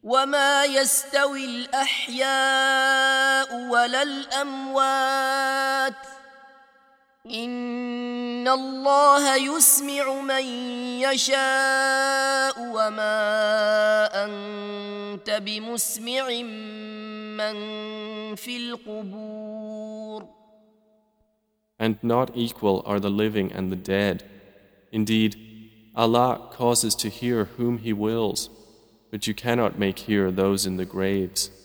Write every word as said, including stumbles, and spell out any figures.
وما يستوي الأحياء ولا الأموات إن الله يسمع من يشاء وما أنت بمسمع من في القبور. And not equal are the living and the dead. Indeed, Allah causes to hear whom He wills, but you cannot make hear those in the graves.